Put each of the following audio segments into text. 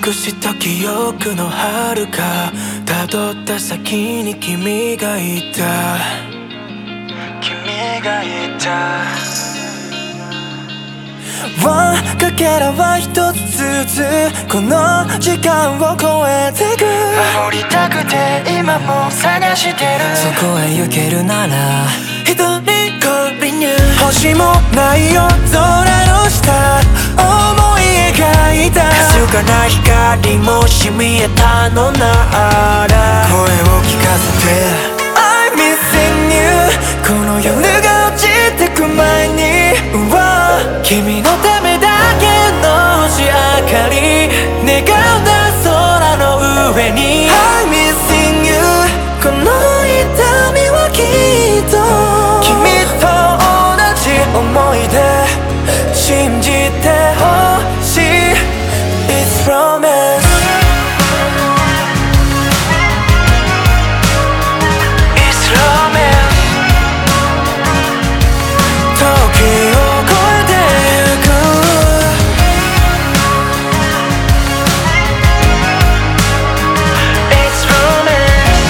くした記憶の遥か辿った先に君がいたかけらは一つずつこの時間を超えてく守りたくて今も探してるそこへ行けるなら一人こりに星もない夜空の下思い描いたかすかな光もし見えたのなら声を聞かせて I'm missing you この夜が落ちてく前に君のためだけの星明かり願うだ空の上に I'm missing you この痛みはきっと君と同じ思い出信じてほしい It's romance It's romance 時を超えてゆくIt's romance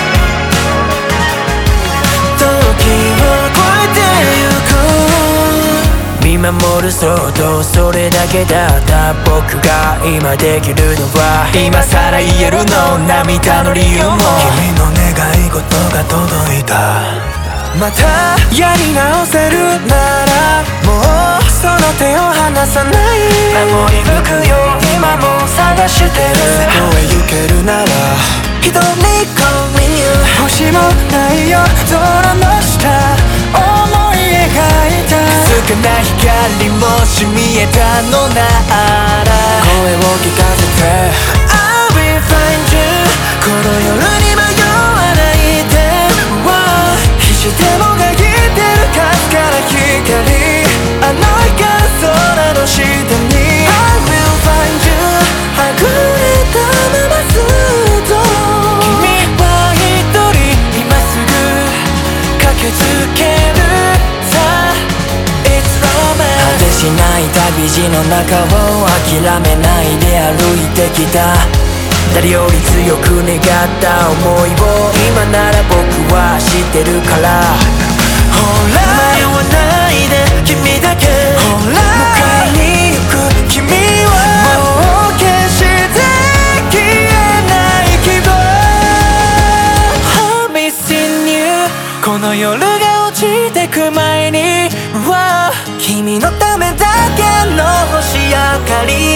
時を超えてゆく見守る想像それだけだった僕が今できるのは今さら言えるの涙の理由も君の願い事が届いたまたやり直せるならもうその手を離さない守り抜くよ今も探してるそこへ行けるなら一人こりに星もないよ空の下思い描いたかすかな光もし見えたのなら声を聞かせて I'll be find you この夜に迷わないでしてもがいてるかすから光あの日から空の下に I will find you はぐれたままずっと君は一人今すぐ駆けつけるさ It's romance 果てしない旅路の中を諦めないで歩いてきた誰より強く願った想いを今なら僕は知ってるからほら迷わないで君だけほら迎えに行く君はもう決して消えない希望 I'm missing you この夜が落ちてく前に君のためだけの星明かり